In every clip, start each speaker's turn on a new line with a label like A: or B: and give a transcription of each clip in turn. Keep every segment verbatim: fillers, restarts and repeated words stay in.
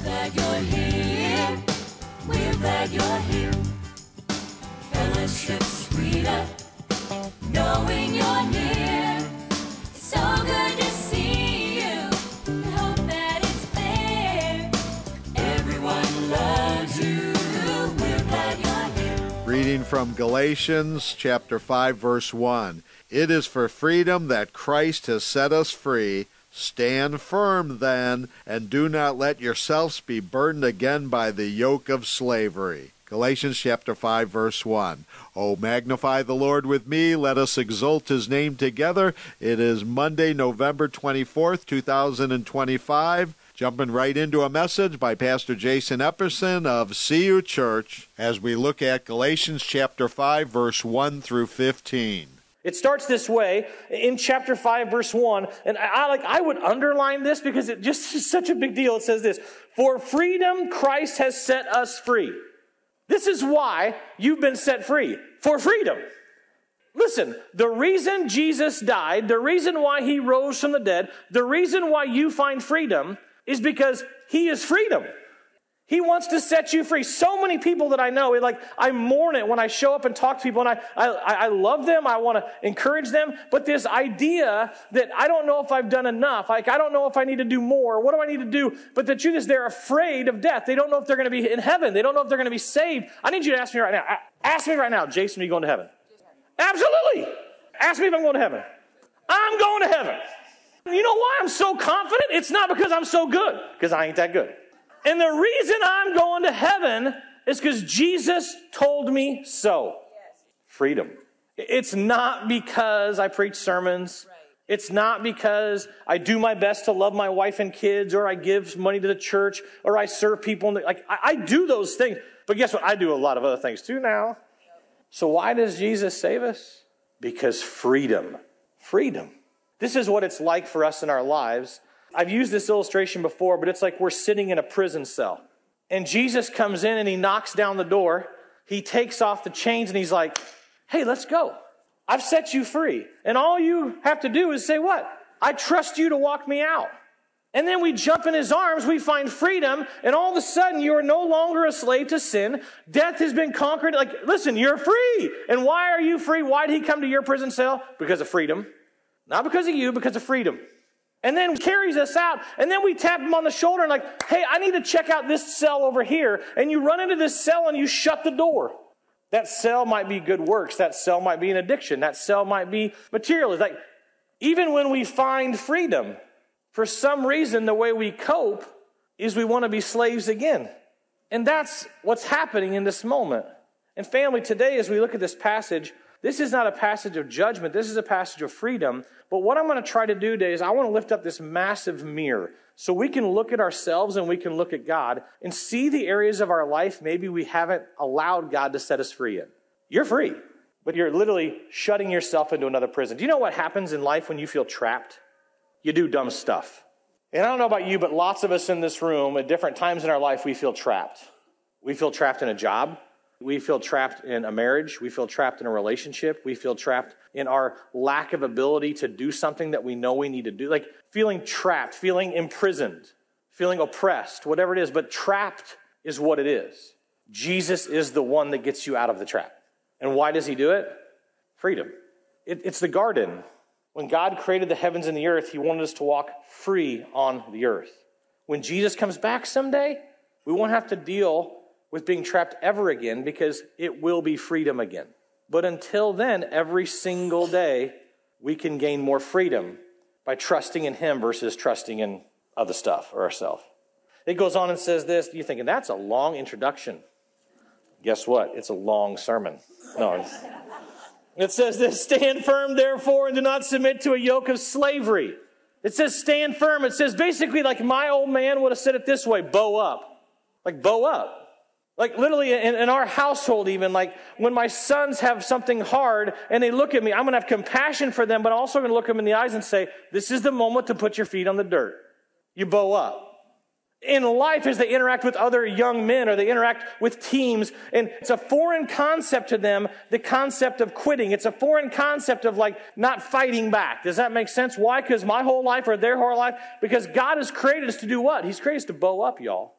A: glad you're here. We're glad you're here. Fellowship's sweeter, knowing you're near. It's so good to see you. I hope that it's clear. Everyone loves you. We're glad you're here.
B: Reading from Galatians chapter five, verse one. It is for freedom that Christ has set us free. Stand firm then, and do not let yourselves be burdened again by the yoke of slavery. Galatians chapter five, verse one. Oh, magnify the Lord with me. Let us exalt his name together. It is Monday, November twenty-fourth, two thousand twenty-five. Jumping right into a message by Pastor Jason Epperson of C U Church as we look at Galatians chapter five, verse one through fifteen.
C: It starts this way in chapter five, verse one, and I, I like I would underline this because it just is such a big deal. It says this: for freedom, Christ has set us free. This is why you've been set free, for freedom. Listen, the reason Jesus died, the reason why he rose from the dead, the reason why you find freedom is because he is freedom. He wants to set you free. So many people that I know, like I mourn it when I show up and talk to people, and I, I, I love them. I want to encourage them. But this idea that I don't know if I've done enough, like I don't know if I need to do more. What do I need to do? But the truth is, they're afraid of death. They don't know if they're going to be in heaven. They don't know if they're going to be saved. I need you to ask me right now. Ask me right now, Jason, are you going to heaven? Absolutely. Ask me if I'm going to heaven. I'm going to heaven. You know why I'm so confident? It's not because I'm so good, because I ain't that good. And the reason I'm going to heaven is because Jesus told me so. Yes. Freedom. It's not because I preach sermons. Right. It's not because I do my best to love my wife and kids, or I give money to the church, or I serve people. In the, like I, I do those things. But guess what? I do a lot of other things too now. Yep. So why does Jesus save us? Because freedom. Freedom. This is what it's like for us in our lives. I've used this illustration before, but it's like we're sitting in a prison cell. And Jesus comes in and he knocks down the door. He takes off the chains and he's like, hey, let's go. I've set you free. And all you have to do is say what? I trust you to walk me out. And then we jump in his arms, we find freedom, and all of a sudden you are no longer a slave to sin. Death has been conquered. Like, listen, you're free. And why are you free? Why did he come to your prison cell? Because of freedom. Not because of you, because of freedom. And then carries us out. And then we tap him on the shoulder and like, hey, I need to check out this cell over here. And you run into this cell and you shut the door. That cell might be good works. That cell might be an addiction. That cell might be materialism. Like, even when we find freedom, for some reason, the way we cope is we want to be slaves again. And that's what's happening in this moment. And family, today as we look at this passage, this is not a passage of judgment. This is a passage of freedom. But what I'm going to try to do today is I want to lift up this massive mirror so we can look at ourselves and we can look at God and see the areas of our life maybe we haven't allowed God to set us free in. You're free, but you're literally shutting yourself into another prison. Do you know what happens in life when you feel trapped? You do dumb stuff. And I don't know about you, but lots of us in this room at different times in our life, we feel trapped. We feel trapped in a job. We feel trapped in a marriage. We feel trapped in a relationship. We feel trapped in our lack of ability to do something that we know we need to do. Like feeling trapped, feeling imprisoned, feeling oppressed, whatever it is. But trapped is what it is. Jesus is the one that gets you out of the trap. And why does he do it? Freedom. It, it's the garden. When God created the heavens and the earth, he wanted us to walk free on the earth. When Jesus comes back someday, we won't have to deal with being trapped ever again because it will be freedom again. But until then, every single day, we can gain more freedom by trusting in him versus trusting in other stuff or ourselves. It goes on and says this. You're thinking, that's a long introduction. Guess what? It's a long sermon. No. It says this: stand firm, therefore, and do not submit to a yoke of slavery. It says stand firm. It says basically like my old man would have said it this way, bow up. Like bow up. Like literally in, in our household even, like when my sons have something hard and they look at me, I'm going to have compassion for them, but I'm also going to look them in the eyes and say, this is the moment to put your feet on the dirt. You bow up. In life, as they interact with other young men or they interact with teams, and it's a foreign concept to them, the concept of quitting. It's a foreign concept of like not fighting back. Does that make sense? Why? Because my whole life or their whole life, because God has created us to do what? He's created us to bow up, y'all.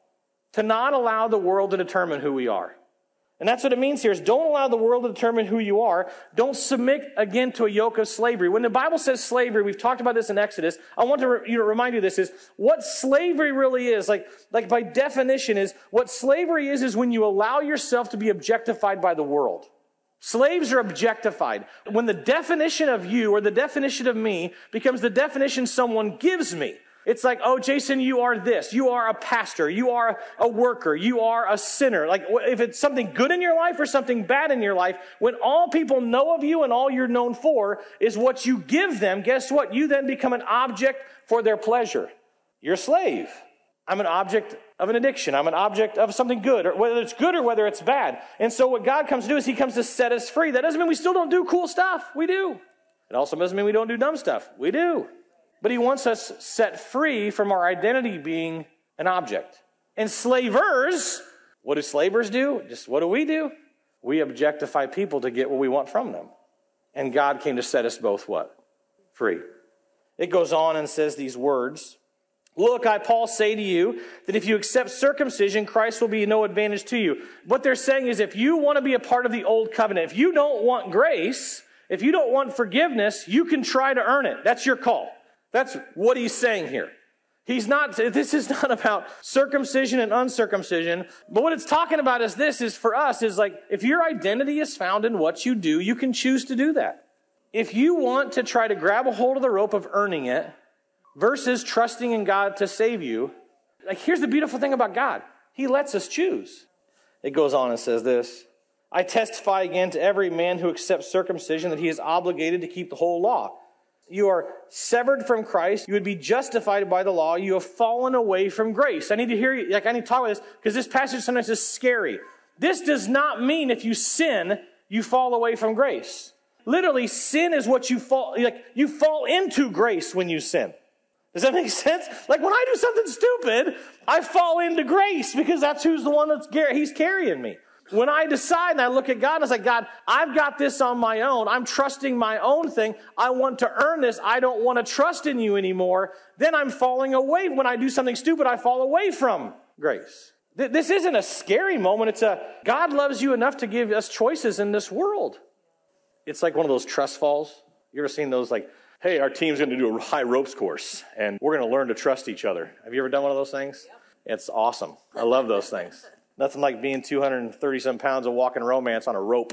C: to not allow the world to determine who we are. And that's what it means here is don't allow the world to determine who you are. Don't submit again to a yoke of slavery. When the Bible says slavery, we've talked about this in Exodus. I want to re- you know, remind you this is what slavery really is. Like, like by definition is what slavery is, is when you allow yourself to be objectified by the world. Slaves are objectified. When the definition of you or the definition of me becomes the definition someone gives me. It's like, oh, Jason, you are this. You are a pastor. You are a worker. You are a sinner. Like if it's something good in your life or something bad in your life, when all people know of you and all you're known for is what you give them, guess what? You then become an object for their pleasure. You're a slave. I'm an object of an addiction. I'm an object of something good, or whether it's good or whether it's bad. And so what God comes to do is he comes to set us free. That doesn't mean we still don't do cool stuff. We do. It also doesn't mean we don't do dumb stuff. We do. But he wants us set free from our identity being an object. And slavers, what do slavers do? Just what do we do? We objectify people to get what we want from them. And God came to set us both what? Free. It goes on and says these words. Look, I, Paul, say to you that if you accept circumcision, Christ will be no advantage to you. What they're saying is if you want to be a part of the old covenant, if you don't want grace, if you don't want forgiveness, you can try to earn it. That's your call. That's what he's saying here. He's not, this is not about circumcision and uncircumcision, but what it's talking about is this is for us is like, if your identity is found in what you do, you can choose to do that. If you want to try to grab a hold of the rope of earning it versus trusting in God to save you, like here's the beautiful thing about God. He lets us choose. It goes on and says this, I testify again to every man who accepts circumcision that he is obligated to keep the whole law. You are severed from Christ. You would be justified by the law. You have fallen away from grace. I need to hear you, like I need to talk about this because this passage sometimes is scary. This does not mean if you sin, you fall away from grace. Literally, sin is what you fall, like you fall into grace when you sin. Does that make sense? Like when I do something stupid, I fall into grace because that's who's the one that's, he's carrying me. When I decide and I look at God and I say, God, I've got this on my own. I'm trusting my own thing. I want to earn this. I don't want to trust in you anymore. Then I'm falling away. When I do something stupid, I fall away from grace. This isn't a scary moment. It's a, God loves you enough to give us choices in this world. It's like one of those trust falls. You ever seen those like, hey, our team's going to do a high ropes course and we're going to learn to trust each other. Have you ever done one of those things? Yep. It's awesome. I love those things. Nothing like being two hundred thirty some pounds of walking romance on a rope.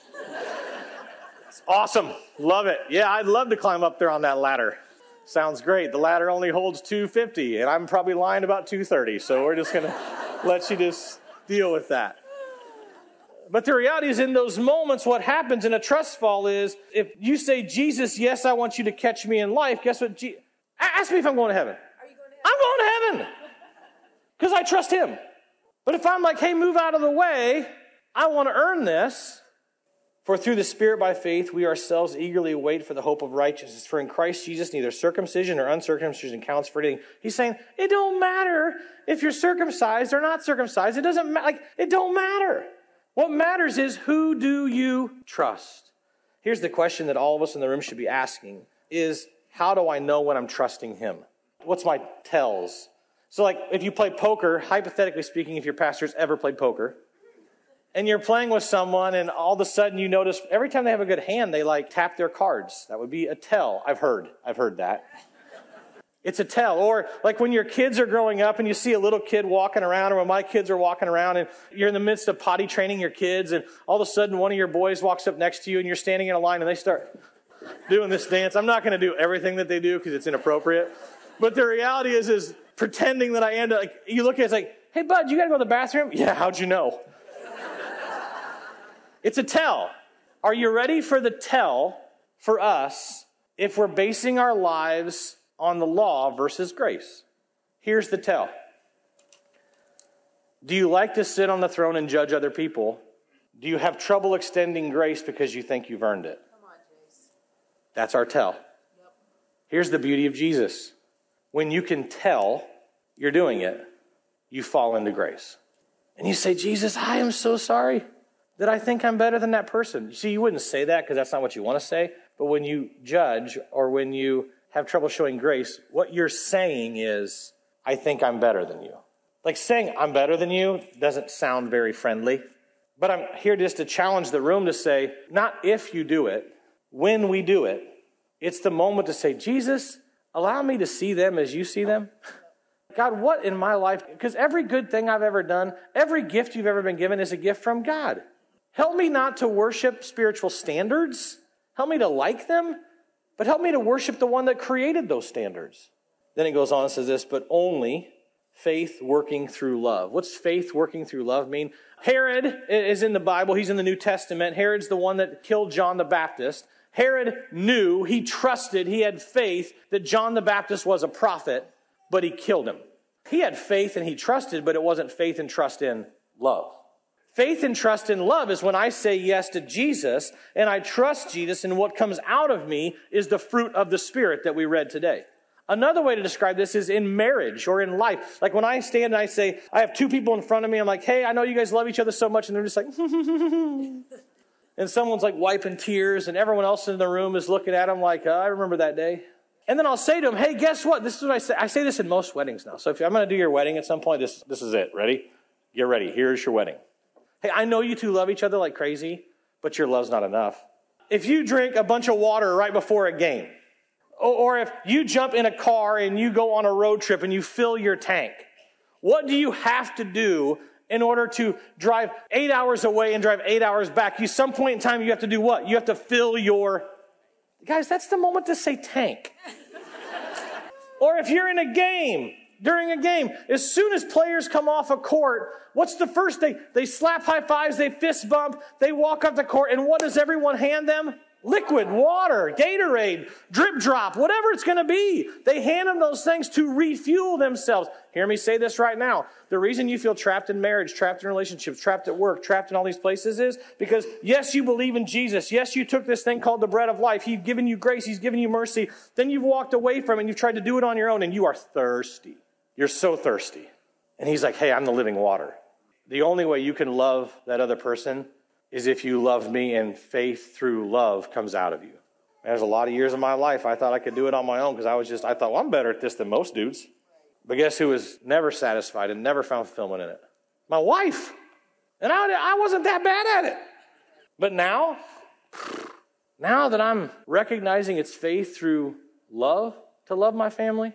C: It's awesome. Love it. Yeah, I'd love to climb up there on that ladder. Sounds great. The ladder only holds two fifty, and I'm probably lying about two thirty, so we're just going to let you just deal with that. But the reality is in those moments, what happens in a trust fall is if you say, Jesus, yes, I want you to catch me in life, guess what? Je- Ask me if I'm going to heaven. Are you going to heaven? I'm going to heaven because I trust him. But if I'm like, hey, move out of the way, I want to earn this. For through the Spirit by faith, we ourselves eagerly wait for the hope of righteousness. For in Christ Jesus, neither circumcision or uncircumcision counts for anything. He's saying, it don't matter if you're circumcised or not circumcised. It doesn't matter. Like, it don't matter. What matters is who do you trust? Here's the question that all of us in the room should be asking is, how do I know when I'm trusting him? What's my tells? So like if you play poker, hypothetically speaking, if your pastor's ever played poker, and you're playing with someone and all of a sudden you notice every time they have a good hand, they like tap their cards. That would be a tell. I've heard. I've heard that. It's a tell. Or like when your kids are growing up and you see a little kid walking around, or when my kids are walking around and you're in the midst of potty training your kids and all of a sudden one of your boys walks up next to you and you're standing in a line and they start doing this dance. I'm not going to do everything that they do because it's inappropriate. But the reality is, is pretending that I end up, like, you look at it, it's like, hey, bud, you got to go to the bathroom? Yeah, how'd you know? It's a tell. Are you ready for the tell for us if we're basing our lives on the law versus grace? Here's the tell. Do you like to sit on the throne and judge other people? Do you have trouble extending grace because you think you've earned it? Come on, Jace. That's our tell. Yep. Here's the beauty of Jesus. When you can tell you're doing it, you fall into grace. And you say, Jesus, I am so sorry that I think I'm better than that person. You see, you wouldn't say that because that's not what you want to say. But when you judge or when you have trouble showing grace, what you're saying is, I think I'm better than you. Like saying I'm better than you doesn't sound very friendly. But I'm here just to challenge the room to say, not if you do it, when we do it. It's the moment to say, Jesus, allow me to see them as you see them. God, what in my life? Because every good thing I've ever done, every gift you've ever been given is a gift from God. Help me not to worship spiritual standards. Help me to like them, but help me to worship the one that created those standards. Then he goes on and says this, but only faith working through love. What's faith working through love mean? Herod is in the Bible. He's in the New Testament. Herod's the one that killed John the Baptist. Herod knew, he trusted, he had faith that John the Baptist was a prophet, but he killed him. He had faith and he trusted, but it wasn't faith and trust in love. Faith and trust in love is when I say yes to Jesus and I trust Jesus, and what comes out of me is the fruit of the Spirit that we read today. Another way to describe this is in marriage or in life. Like when I stand and I say, I have two people in front of me, I'm like, hey, I know you guys love each other so much, and they're just like, and someone's like wiping tears, and everyone else in the room is looking at them like, oh, I remember that day. And then I'll say to them, hey, guess what? This is what I say. I say this in most weddings now. So if I'm going to do your wedding at some point, this, this is it. Ready? Get ready. Here's your wedding. Hey, I know you two love each other like crazy, but your love's not enough. If you drink a bunch of water right before a game, or, or if you jump in a car and you go on a road trip and you fill your tank, what do you have to do in order to drive eight hours away and drive eight hours back? You, some point in time, you have to do what? You have to fill your... Guys, that's the moment to say tank. Or if you're in a game, during a game, as soon as players come off a court, what's the first thing? They slap high fives, they fist bump, they walk off the court, and what does everyone hand them? Liquid, water, Gatorade, drip drop, whatever it's going to be. They hand them those things to refuel themselves. Hear me say this right now. The reason you feel trapped in marriage, trapped in relationships, trapped at work, trapped in all these places is because, yes, you believe in Jesus. Yes, you took this thing called the bread of life. He's given you grace. He's given you mercy. Then you've walked away from it and you've tried to do it on your own, and you are thirsty. You're so thirsty. And he's like, hey, I'm the living water. The only way you can love that other person is if you love me, and faith through love comes out of you. There's a lot of years of my life I thought I could do it on my own because I was just, I thought, well, I'm better at this than most dudes. But guess who was never satisfied and never found fulfillment in it? My wife. And I, I wasn't that bad at it. But now, now that I'm recognizing it's faith through love to love my family,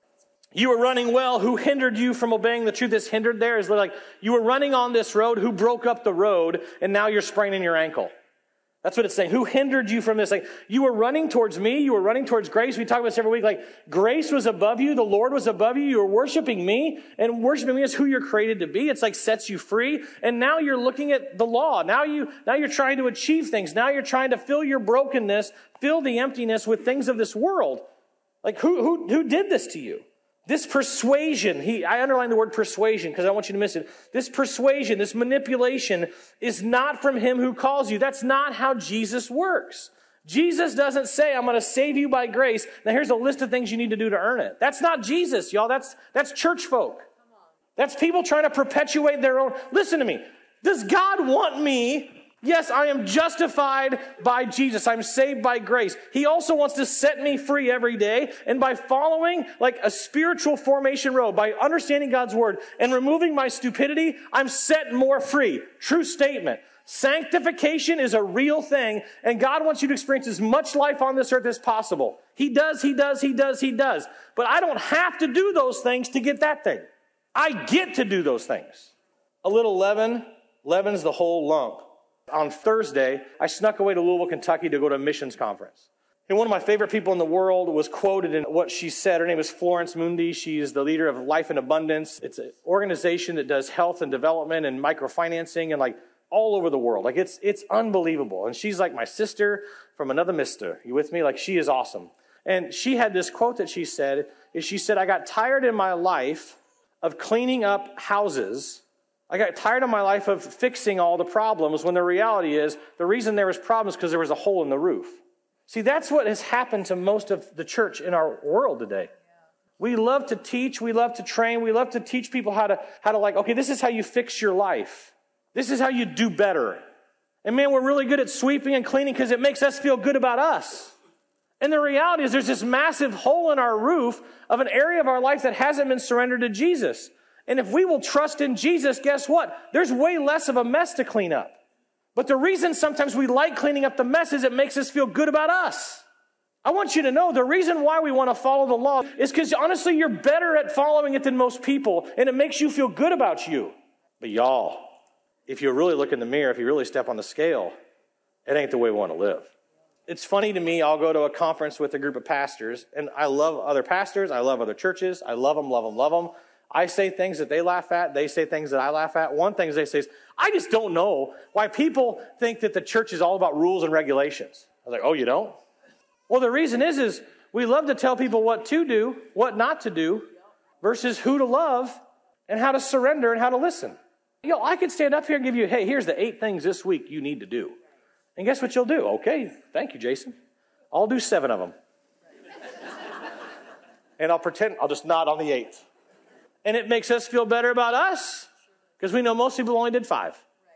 C: you were running well. Who hindered you from obeying the truth? This hindered there is like you were running on this road. Who broke up the road? And now you're spraining your ankle. That's what it's saying. Who hindered you from this? Like you were running towards me. You were running towards grace. We talk about this every week. Like grace was above you. The Lord was above you. You were worshiping me, and worshiping me is who you're created to be. It's like sets you free. And now you're looking at the law. Now you, now you're trying to achieve things. Now you're trying to fill your brokenness, fill the emptiness with things of this world. Like who, who, who did this to you? This persuasion, he, I underline the word persuasion because I don't want you to miss it. This persuasion, this manipulation is not from him who calls you. That's not how Jesus works. Jesus doesn't say, I'm going to save you by grace. Now here's a list of things you need to do to earn it. That's not Jesus, y'all. That's, that's church folk. That's people trying to perpetuate their own. Listen to me. Does God want me? Yes, I am justified by Jesus. I'm saved by grace. He also wants to set me free every day. And by following like a spiritual formation road, by understanding God's word and removing my stupidity, I'm set more free. True statement. Sanctification is a real thing, and God wants you to experience as much life on this earth as possible. He does, he does, he does, he does. But I don't have to do those things to get that thing. I get to do those things. A little leaven leavens the whole lump. On Thursday, I snuck away to Louisville, Kentucky to go to a missions conference. And one of my favorite people in the world was quoted in what she said. Her name is Florence Mundi. She is the leader of Life in Abundance. It's an organization that does health and development and microfinancing and like all over the world. Like it's it's unbelievable. And she's like my sister from another mister. You with me? Like she is awesome. And she had this quote that she said, is she said, I got tired in my life of cleaning up houses. I got tired of my life of fixing all the problems when the reality is the reason there was problems because there was a hole in the roof. See, that's what has happened to most of the church in our world today. We love to teach. We love to train. We love to teach people how to, how to like, okay, this is how you fix your life. This is how you do better. And man, we're really good at sweeping and cleaning because it makes us feel good about us. And the reality is there's this massive hole in our roof of an area of our life that hasn't been surrendered to Jesus. And if we will trust in Jesus, guess what? There's way less of a mess to clean up. But the reason sometimes we like cleaning up the mess is it makes us feel good about us. I want you to know the reason why we want to follow the law is because honestly, you're better at following it than most people, and it makes you feel good about you. But y'all, if you really look in the mirror, if you really step on the scale, it ain't the way we want to live. It's funny to me, I'll go to a conference with a group of pastors, and I love other pastors, I love other churches, I love them, love them, love them. I say things that they laugh at, they say things that I laugh at. One thing they say is, I just don't know why people think that the church is all about rules and regulations. I was like, oh, you don't? Well, the reason is, is we love to tell people what to do, what not to do, versus who to love, and how to surrender, and how to listen. You know, I could stand up here and give you, hey, here's the eight things this week you need to do. And guess what you'll do? Okay, thank you, Jason. I'll do seven of them. And I'll pretend, I'll just nod on the eighth. And it makes us feel better about us, because we know most people only did five.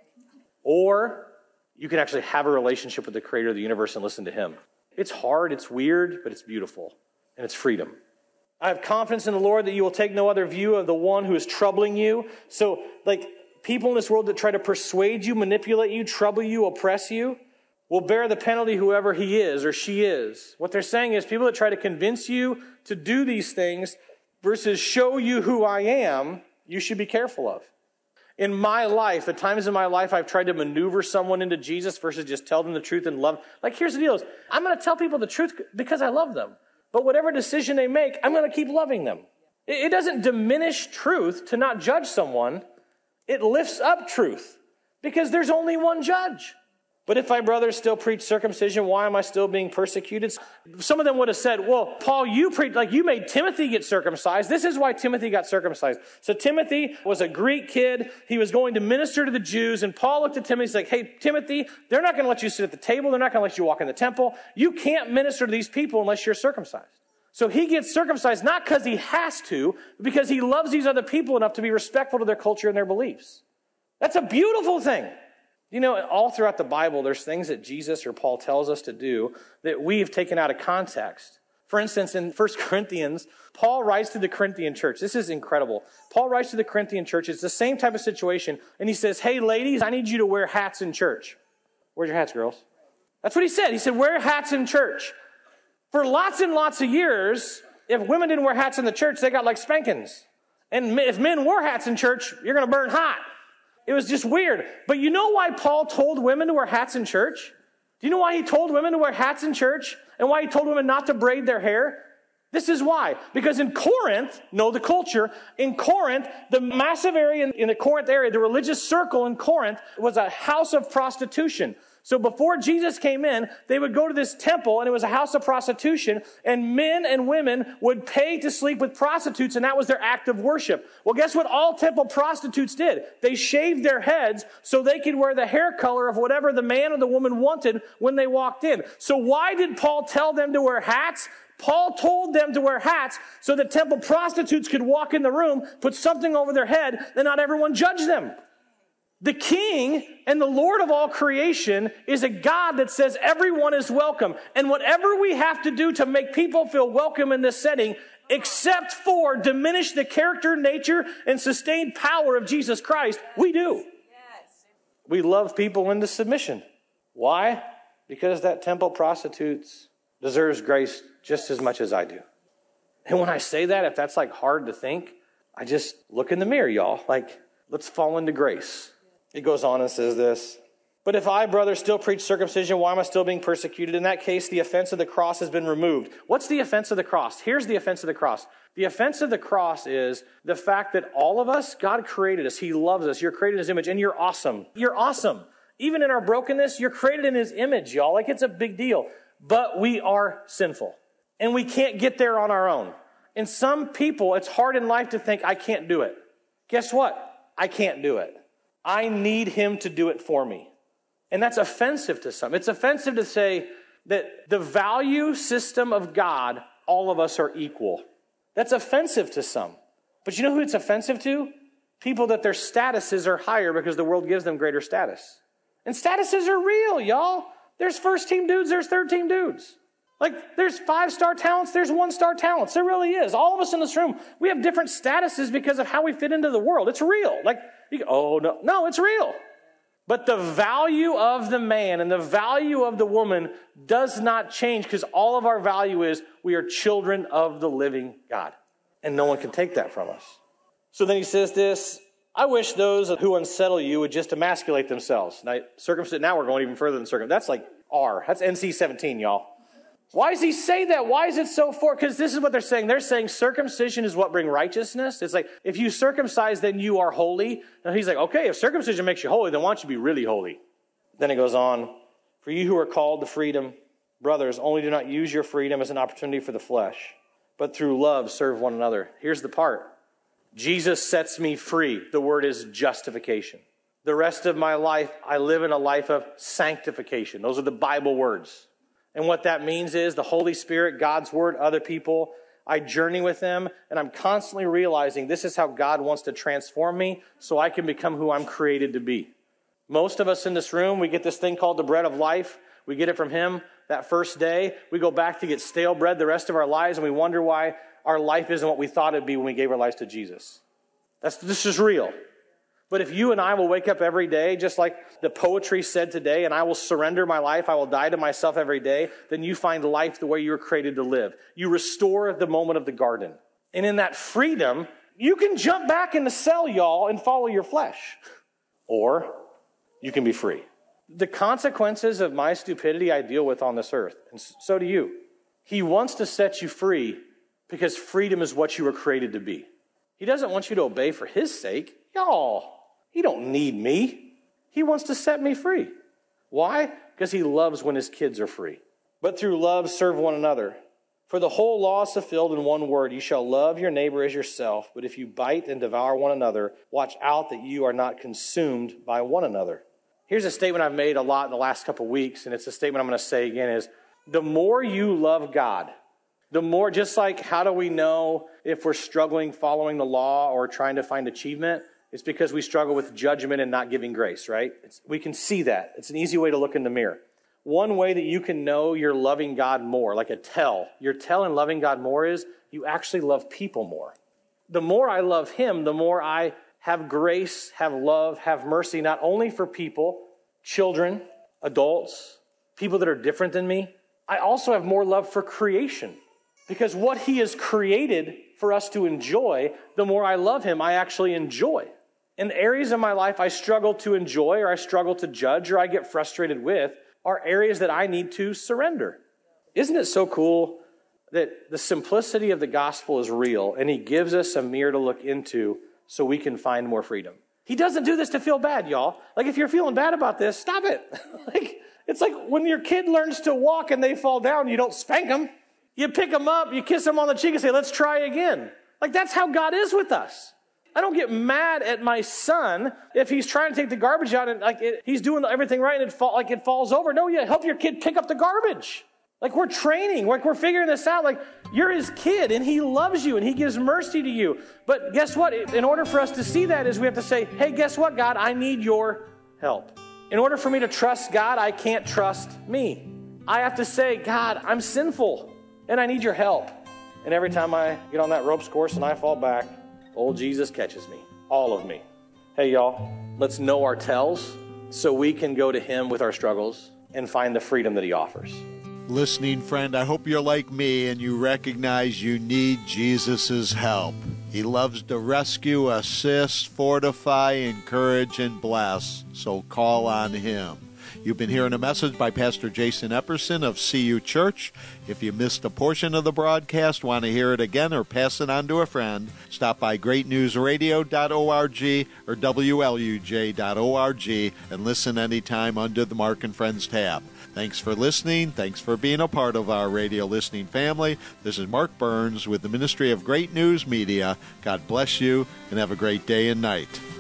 C: Or you can actually have a relationship with the creator of the universe and listen to him. It's hard, it's weird, but it's beautiful. And it's freedom. I have confidence in the Lord that you will take no other view of the one who is troubling you. So, like, people in this world that try to persuade you, manipulate you, trouble you, oppress you, will bear the penalty whoever he is or she is. What they're saying is people that try to convince you to do these things versus show you who I am, you should be careful of. In my life, the times in my life I've tried to maneuver someone into Jesus versus just tell them the truth and love. Like, here's the deal. I'm going to tell people the truth because I love them. But whatever decision they make, I'm going to keep loving them. It doesn't diminish truth to not judge someone. It lifts up truth because there's only one judge. But if my brothers still preach circumcision, why am I still being persecuted? Some of them would have said, well, Paul, you preach, like you made Timothy get circumcised. This is why Timothy got circumcised. So Timothy was a Greek kid. He was going to minister to the Jews. And Paul looked at Timothy. He's like, hey, Timothy, they're not going to let you sit at the table. They're not going to let you walk in the temple. You can't minister to these people unless you're circumcised. So he gets circumcised, not because he has to, but because he loves these other people enough to be respectful to their culture and their beliefs. That's a beautiful thing. You know, all throughout the Bible, there's things that Jesus or Paul tells us to do that we've taken out of context. For instance, in First Corinthians, Paul writes to the Corinthian church. This is incredible. Paul writes to the Corinthian church. It's the same type of situation. And he says, hey, ladies, I need you to wear hats in church. Where's your hats, girls? That's what he said. He said, wear hats in church. For lots and lots of years, if women didn't wear hats in the church, they got like spankings. And if men wore hats in church, you're going to burn hot. It was just weird. But you know why Paul told women to wear hats in church? Do you know why he told women to wear hats in church? And why he told women not to braid their hair? This is why. Because in Corinth, know the culture, in Corinth, the massive area in, in the Corinth area, the religious circle in Corinth was a house of prostitution. So before Jesus came in, they would go to this temple, and it was a house of prostitution, and men and women would pay to sleep with prostitutes, and that was their act of worship. Well, guess what all temple prostitutes did? They shaved their heads so they could wear the hair color of whatever the man or the woman wanted when they walked in. So why did Paul tell them to wear hats? Paul told them to wear hats so that temple prostitutes could walk in the room, put something over their head, and not everyone judge them. The King and the Lord of all creation is a God that says everyone is welcome. And whatever we have to do to make people feel welcome in this setting, except for diminish the character, nature, and sustained power of Jesus Christ, we do. Yes. We love people into submission. Why? Because that temple prostitute deserves grace just as much as I do. And when I say that, if that's like hard to think, I just look in the mirror, y'all. Like, let's fall into grace. It goes on and says this. But if I, brother, still preach circumcision, why am I still being persecuted? In that case, the offense of the cross has been removed. What's the offense of the cross? Here's the offense of the cross. The offense of the cross is the fact that all of us, God created us. He loves us. You're created in His image, and you're awesome. You're awesome. Even in our brokenness, you're created in His image, y'all. Like, it's a big deal. But we are sinful, and we can't get there on our own. And some people, it's hard in life to think, I can't do it. Guess what? I can't do it. I need Him to do it for me. And that's offensive to some. It's offensive to say that the value system of God, all of us are equal. That's offensive to some. But you know who it's offensive to? People that their statuses are higher because the world gives them greater status. And statuses are real, y'all. There's first team dudes, there's third team dudes. Like, there's five-star talents, there's one-star talents. There really is. All of us in this room, we have different statuses because of how we fit into the world. It's real. Like, you go, oh, no. No, it's real. But the value of the man and the value of the woman does not change because all of our value is we are children of the living God. And no one can take that from us. So then he says this, I wish those who unsettle you would just emasculate themselves. Now, circumcision, now we're going even further than circumcision. That's like R. That's N C seventeen, y'all. Why does he say that? Why is it so for? Because this is what they're saying. They're saying circumcision is what brings righteousness. It's like, if you circumcise, then you are holy. And he's like, okay, if circumcision makes you holy, then why don't you be really holy? Then it goes on, for you who are called to freedom, brothers, only do not use your freedom as an opportunity for the flesh, but through love serve one another. Here's the part. Jesus sets me free. The word is justification. The rest of my life, I live in a life of sanctification. Those are the Bible words. And what that means is the Holy Spirit, God's Word, other people, I journey with them, and I'm constantly realizing this is how God wants to transform me so I can become who I'm created to be. Most of us in this room, we get this thing called the bread of life. We get it from Him that first day. We go back to get stale bread the rest of our lives, and we wonder why our life isn't what we thought it'd be when we gave our lives to Jesus. That's, this is real. But if you and I will wake up every day, just like the poetry said today, and I will surrender my life, I will die to myself every day, then you find life the way you were created to live. You restore the moment of the garden. And in that freedom, you can jump back in the cell, y'all, and follow your flesh. Or you can be free. The consequences of my stupidity I deal with on this earth, and so do you. He wants to set you free because freedom is what you were created to be. He doesn't want you to obey for His sake. Y'all, He don't need me. He wants to set me free. Why? Because He loves when His kids are free. But through love, serve one another. For the whole law is fulfilled in one word. You shall love your neighbor as yourself. But if you bite and devour one another, watch out that you are not consumed by one another. Here's a statement I've made a lot in the last couple of weeks, and it's a statement I'm going to say again, is the more you love God, the more, just like how do we know if we're struggling following the law or trying to find achievement? It's because we struggle with judgment and not giving grace, right? It's, we can see that. It's an easy way to look in the mirror. One way that you can know you're loving God more, like a tell, your tell in loving God more is you actually love people more. The more I love Him, the more I have grace, have love, have mercy, not only for people, children, adults, people that are different than me. I also have more love for creation. Because what He has created for us to enjoy, the more I love Him, I actually enjoy. In areas of my life I struggle to enjoy, or I struggle to judge, or I get frustrated with, are areas that I need to surrender. Isn't it so cool that the simplicity of the gospel is real, and He gives us a mirror to look into so we can find more freedom? He doesn't do this to feel bad, y'all. Like, if you're feeling bad about this, stop it. Like, it's like when your kid learns to walk and they fall down, you don't spank them. You pick them up, you kiss them on the cheek and say, let's try again. Like, that's how God is with us. I don't get mad at my son if he's trying to take the garbage out and like it, he's doing everything right and it fall, like it falls over. No, you help your kid pick up the garbage. Like, we're training, like we're figuring this out. Like, you're His kid and He loves you and He gives mercy to you. But guess what? In order for us to see that is we have to say, hey, guess what, God? I need your help. In order for me to trust God, I can't trust me. I have to say, God, I'm sinful and I need your help. And every time I get on that ropes course and I fall back, old Jesus catches me, all of me. Hey, y'all, let's know our tells so we can go to Him with our struggles and find the freedom that He offers.
B: Listening friend, I hope you're like me and you recognize you need Jesus' help. He loves to rescue, assist, fortify, encourage, and bless, so call on Him. You've been hearing a message by Pastor Jason Epperson of C U Church. If you missed a portion of the broadcast, want to hear it again, or pass it on to a friend, stop by great news radio dot org or W L U J dot org and listen anytime under the Mark and Friends tab. Thanks for listening. Thanks for being a part of our radio listening family. This is Mark Burns with the Ministry of Great News Media. God bless you and have a great day and night.